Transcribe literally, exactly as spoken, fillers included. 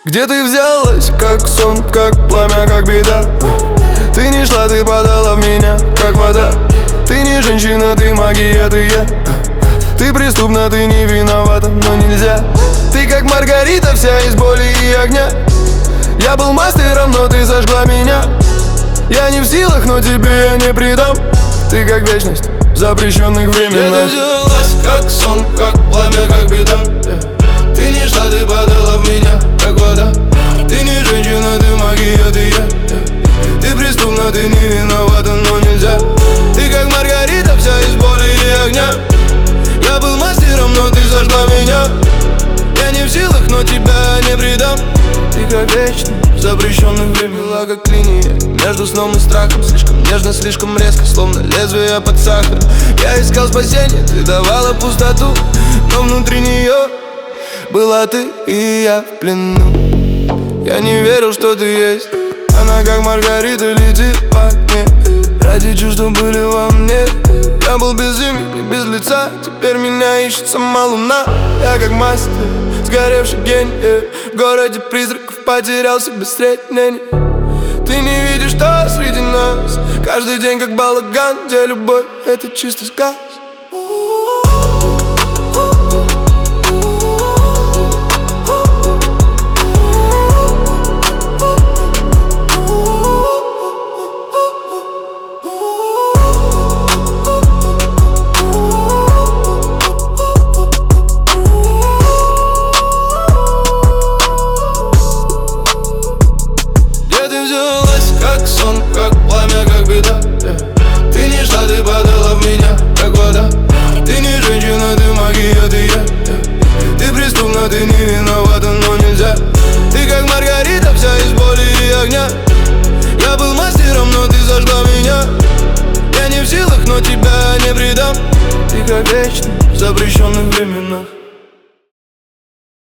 Где ты взялась, как сон, как пламя, как беда? Ты не шла, ты падала в меня, как вода. Ты не женщина, ты магия, ты я. Ты преступна, ты не виновата, но нельзя. Ты как Маргарита, вся из боли и огня. Я был мастером, но ты зажгла меня. Я не в силах, но тебе я не предам. Ты как вечность в запрещенных временах. Где ты взялась, как сон, как пламя, как беда? Ты не шла, ты падала в меня, как вода. Ты не женщина, ты магия, ты я. Ты преступна, ты не виновата, но нельзя. Ты как Маргарита, вся из боли и огня. Я был мастером, но ты зажгла меня. Я не в силах, но тебя не предам. Ты как вечность в запрещенных временах, как линия между сном и страхом. Слишком нежно, слишком резко, словно лезвие под сахар. Я искал спасения, ты давала пустоту, но внутри нее была ты и я в плену. Я не верил, что ты есть. Она как Маргарита летит по окне. Ради чувств, что были во мне. Я был без имени, без лица. Теперь меня ищет сама луна. Я как мастер, сгоревший гений. В городе призраков потерялся без среднений. Ты не видишь, что среди нас каждый день как балаган, где любовь — это чистый сказ. Как сон, как пламя, как беда. Ты не шла, ты падала в меня, как вода. Ты не женщина, ты магия, ты я. Ты преступна, ты не виновата, но нельзя. Ты как Маргарита, вся из боли и огня. Я был мастером, но ты зажгла меня. Я не в силах, но тебя не предам. Ты как вечность в запрещенных временах.